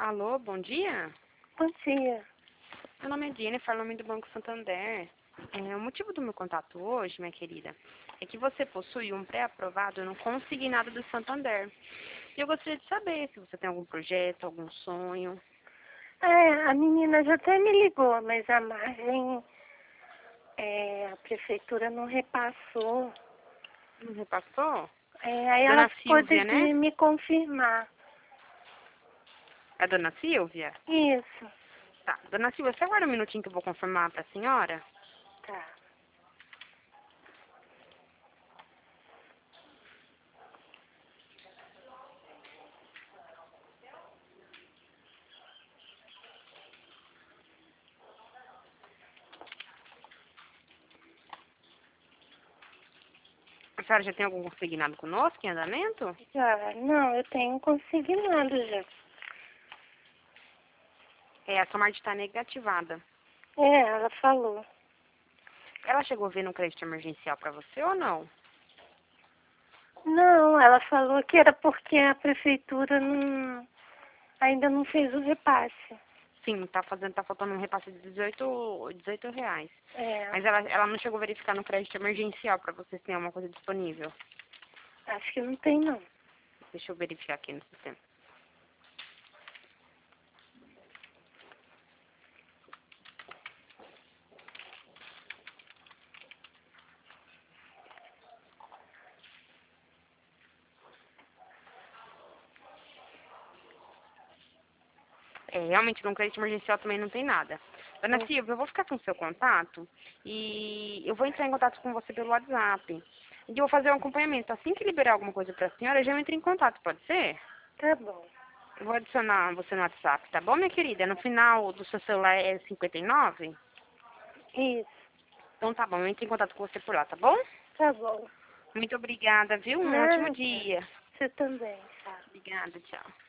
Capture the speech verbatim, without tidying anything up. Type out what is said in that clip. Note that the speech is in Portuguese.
Alô, bom dia? Bom dia. Meu nome é Jennifer, nome do Banco Santander. É, o motivo do meu contato hoje, minha querida, é que você possui um pré-aprovado no Consignado do Santander. E eu gostaria de saber se você tem algum projeto, algum sonho. É, a menina já até me ligou, mas a margem, é, a prefeitura não repassou. Não repassou? É, aí ela Dona ficou de, Silvia, né? de me confirmar. É a Dona Silvia? Isso. Tá. Dona Silvia, você aguarda um minutinho que eu vou confirmar para a senhora? Tá. A senhora já tem algum consignado conosco em andamento? Já, não, eu tenho consignado já. É, a sua margem está negativada. É, ela falou. Ela chegou a ver no crédito emergencial para você ou não? Não, ela falou que era porque a prefeitura não, ainda não fez o repasse. Sim, tá fazendo, tá faltando um repasse de dezoito, dezoito reais. É, Mas ela, ela não chegou a verificar no crédito emergencial para você se tem alguma coisa disponível. acho que não tem não. Deixa eu verificar aqui no sistema. É, realmente no crédito emergencial também não tem nada. Dona Silvia, eu vou ficar com o seu contato e eu vou entrar em contato com você pelo WhatsApp. E eu vou fazer um acompanhamento. Assim que liberar alguma coisa para a senhora, eu já entro em contato, pode ser? Tá bom. Eu vou adicionar você no WhatsApp, tá bom, minha querida? No final do seu celular é cinquenta e nove? Isso. Então tá bom, eu entro em contato com você por lá, tá bom? Tá bom. Muito obrigada, viu? Um ótimo Nada. dia. Você também, tá? Obrigada, tchau.